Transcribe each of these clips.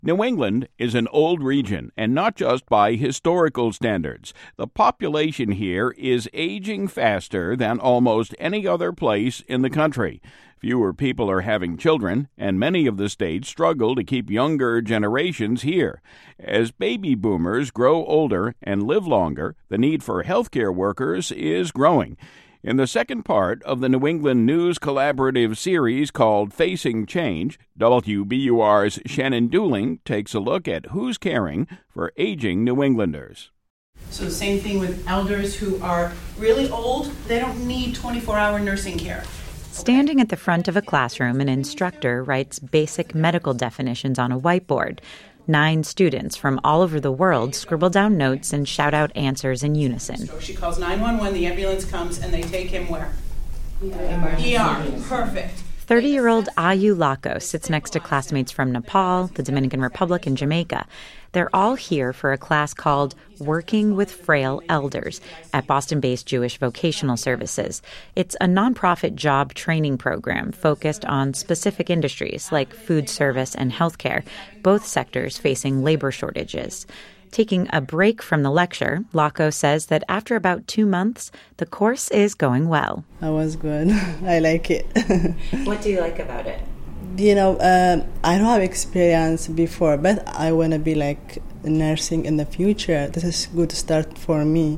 New England is an old region, and not just by historical standards. The population here is aging faster than almost any other place in the country. Fewer people are having children, and many of the states struggle to keep younger generations here. As baby boomers grow older and live longer, the need for healthcare workers is growing. In the second part of the New England News Collaborative series called Facing Change, WBUR's Shannon Dooling takes a look at who's caring for aging New Englanders. So the same thing with elders who are really old. They don't need 24-hour nursing care. Standing at the front of a classroom, an instructor writes basic medical definitions on a whiteboard. 9 students from all over the world scribble down notes and shout out answers in unison. So she calls 911, the ambulance comes, and they take him where? ER. Perfect. 30-year-old Ayu Lako sits next to classmates from Nepal, the Dominican Republic, and Jamaica. They're all here for a class called Working with Frail Elders at Boston-based Jewish Vocational Services. It's a nonprofit job training program focused on specific industries like food service and healthcare, both sectors facing labor shortages. Taking a break from the lecture, Lako says that after about 2 months, the course is going well. That was good. I like it. What do you like about it? I don't have experience before, but I want to be like nursing in the future. This is a good start for me.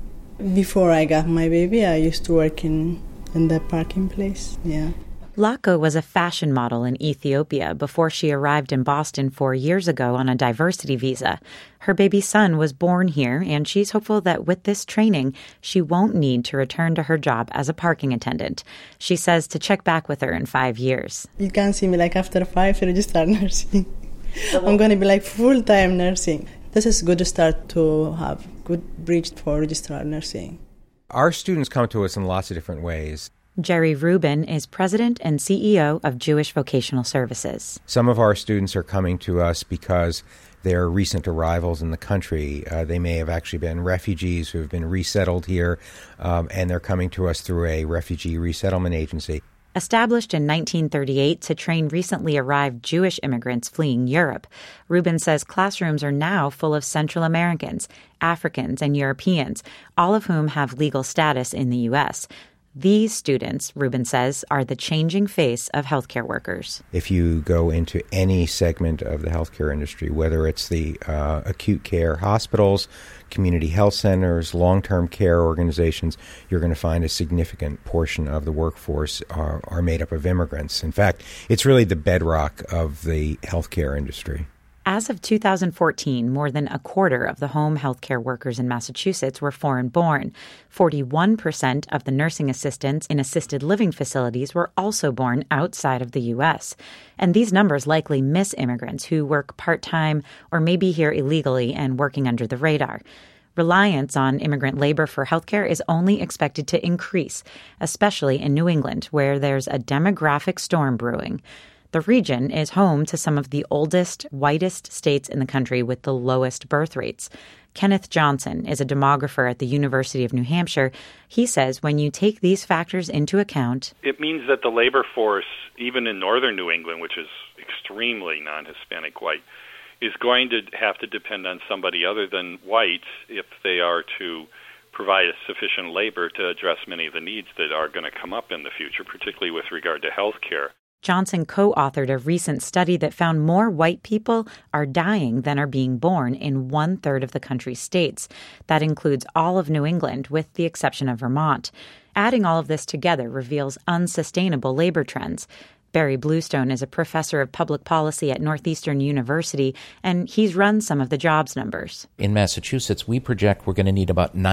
Before I got my baby, I used to work in the parking place. Yeah. Lako was a fashion model in Ethiopia before she arrived in Boston 4 years ago on a diversity visa. Her baby son was born here, and she's hopeful that with this training, she won't need to return to her job as a parking attendant. She says to check back with her in 5 years. You can see me like after 5 registered nursing. I'm going to be like full-time nursing. This is a good start to have good bridge for registered nursing. Our students come to us in lots of different ways. Jerry Rubin is president and CEO of Jewish Vocational Services. Some of our students are coming to us because they're recent arrivals in the country. They may have actually been refugees who have been resettled here, and they're coming to us through a refugee resettlement agency. Established in 1938 to train recently arrived Jewish immigrants fleeing Europe, Rubin says classrooms are now full of Central Americans, Africans, and Europeans, all of whom have legal status in the U.S. These students, Rubin says, are the changing face of healthcare workers. If you go into any segment of the healthcare industry, whether it's the acute care hospitals, community health centers, long-term care organizations, you're going to find a significant portion of the workforce are made up of immigrants. In fact, it's really the bedrock of the healthcare industry. As of 2014, more than a quarter of the home healthcare workers in Massachusetts were foreign-born. 41% of the nursing assistants in assisted living facilities were also born outside of the U.S. And these numbers likely miss immigrants who work part-time or may be here illegally and working under the radar. Reliance on immigrant labor for healthcare is only expected to increase, especially in New England, where there's a demographic storm brewing. The region is home to some of the oldest, whitest states in the country with the lowest birth rates. Kenneth Johnson is a demographer at the University of New Hampshire. He says when you take these factors into account, it means that the labor force, even in northern New England, which is extremely non-Hispanic white, is going to have to depend on somebody other than whites if they are to provide sufficient labor to address many of the needs that are going to come up in the future, particularly with regard to health care. Johnson co-authored a recent study that found more white people are dying than are being born in 1/3 of the country's states. That includes all of New England, with the exception of Vermont. Adding all of this together reveals unsustainable labor trends. Barry Bluestone is a professor of public policy at Northeastern University, and he's run some of the jobs numbers. In Massachusetts, we project we're going to need about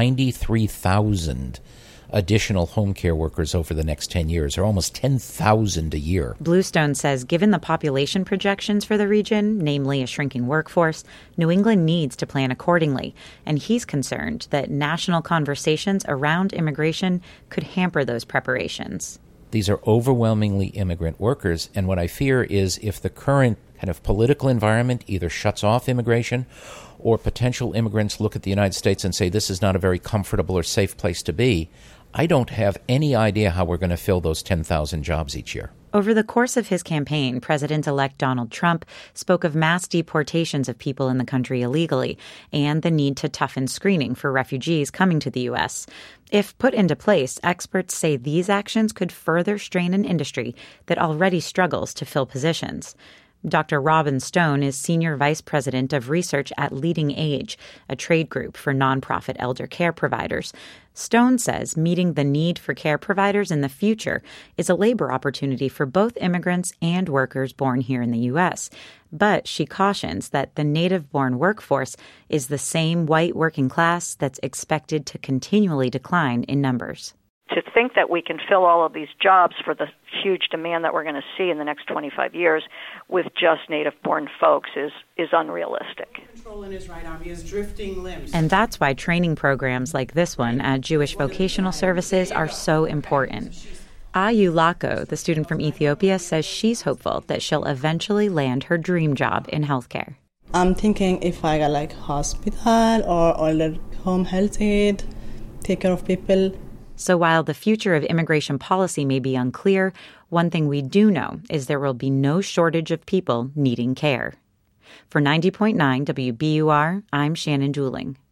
93,000 additional home care workers over the next 10 years, or almost 10,000 a year. Bluestone says given the population projections for the region, namely a shrinking workforce, New England needs to plan accordingly. And he's concerned that national conversations around immigration could hamper those preparations. These are overwhelmingly immigrant workers, and what I fear is if the current kind of political environment either shuts off immigration or potential immigrants look at the United States and say this is not a very comfortable or safe place to be, I don't have any idea how we're going to fill those 10,000 jobs each year. Over the course of his campaign, President-elect Donald Trump spoke of mass deportations of people in the country illegally and the need to toughen screening for refugees coming to the U.S. If put into place, experts say these actions could further strain an industry that already struggles to fill positions. Dr. Robin Stone is Senior Vice President of Research at Leading Age, a trade group for nonprofit elder care providers. Stone says meeting the need for care providers in the future is a labor opportunity for both immigrants and workers born here in the U.S. But she cautions that the native-born workforce is the same white working class that's expected to continually decline in numbers. To think that we can fill all of these jobs for the huge demand that we're going to see in the next 25 years with just native-born folks is unrealistic. Control in his right arm, he has drifting limbs. And that's why training programs like this one at Jewish Vocational Services are so important. Ayu Lako, the student from Ethiopia, says she's hopeful that she'll eventually land her dream job in healthcare. I'm thinking if I got like hospital or older home health aid, take care of people. So while the future of immigration policy may be unclear, one thing we do know is there will be no shortage of people needing care. For 90.9 WBUR, I'm Shannon Dooling.